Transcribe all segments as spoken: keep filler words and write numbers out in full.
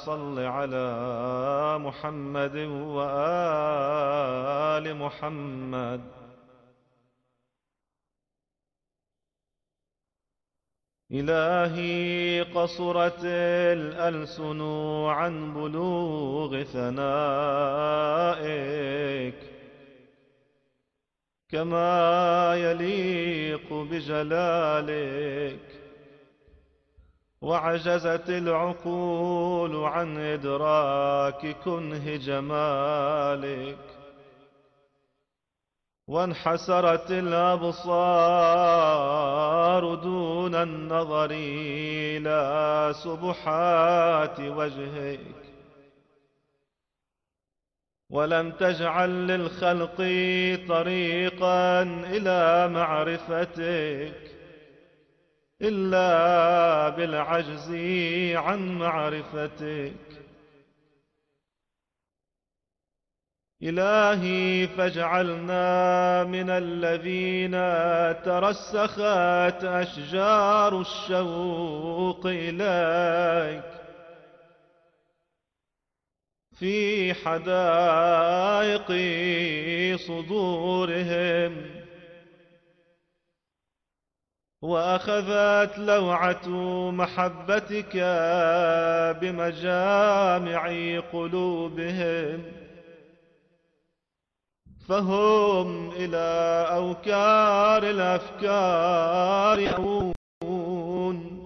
صل على محمد وآل محمد. إلهي قصرت الألسن عن بلوغ ثنائك كما يليق بجلالك، وعجزت العقول عن إدراك كنه جمالك، وانحسرت الأبصار دون النظر إلى سبحات وجهك، ولم تجعل للخلق طريقا إلى معرفتك إلا بالعجز عن معرفتك. إلهي فاجعلنا من الذين ترسخت أشجار الشوق إليك في حدائق صدورهم، وأخذت لوعة محبتك بمجامع قلوبهم، فهم إلى أوكار الأفكار يأوون،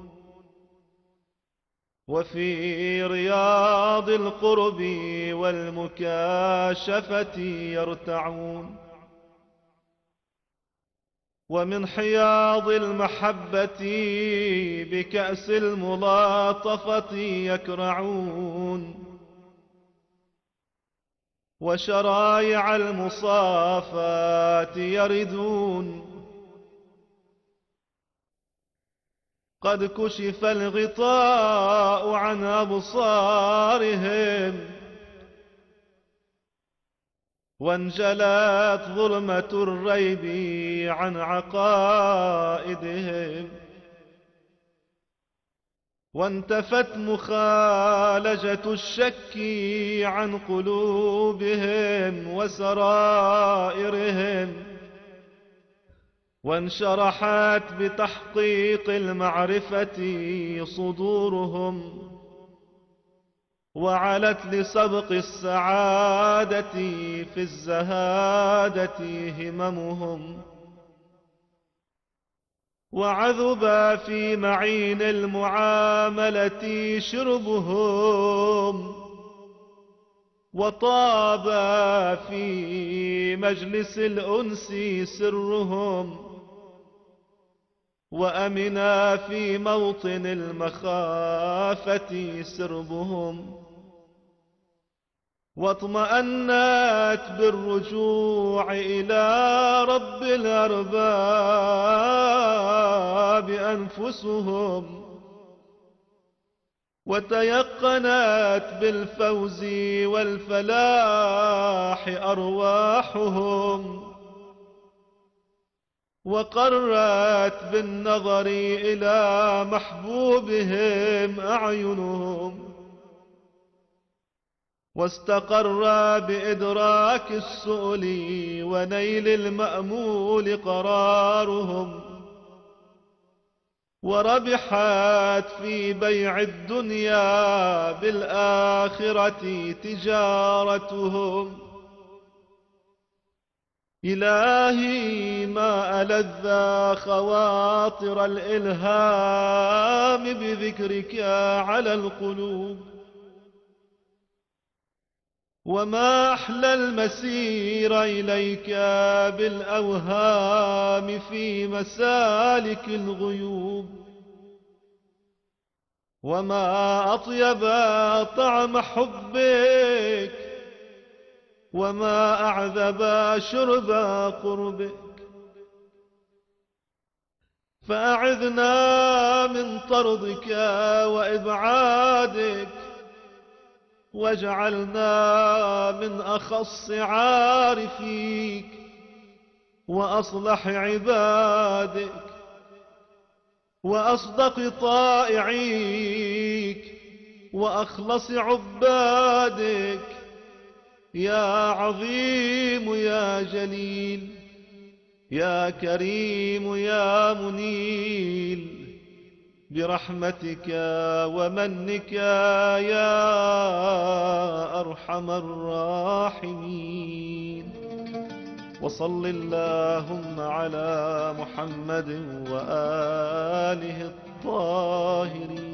وفي رياض القرب والمكاشفة يرتعون، ومن حياض المحبة بكأس الملاطفة يكرعون، وشرايع المصافات يردون. قد كشف الغطاء عن أبصارهم، وانجلت ظلمة الريب عن عقائدهم، وانتفت مخالجة الشك عن قلوبهم وسرائرهم، وانشرحت بتحقيق المعرفة صدورهم، وعلت لسبق السعادة في الزهادة هممهم، وعذب في معين المعاملة شربهم، وطاب في مجلس الأنس سرهم، وأمنا في موطن المخافة سربهم، واطمأنت بالرجوع إلى رب الأرباب أنفسهم، وتيقنت بالفوز والفلاح أرواحهم، وقرت بالنظر إلى محبوبهم أعينهم، واستقر بإدراك السؤل ونيل المأمول قرارهم، وربحت في بيع الدنيا بالآخرة تجارتهم. إلهي ما ألذ خواطر الإلهام بذكرك على القلوب، وما أحلى المسير إليك بالأوهام في مسالك الغيوب، وما أطيب طعم حبك، وما أعذب شرب قربك. فأعذنا من طردك وإبعادك، واجعلنا من أخص عارفيك وأصلح عبادك وأصدق طائعيك وأخلص عبادك يا عظيم يا جليل يا كريم يا منيل برحمتك ومنك يا أرحم الراحمين. وصل اللهم على محمد وآله الطاهرين.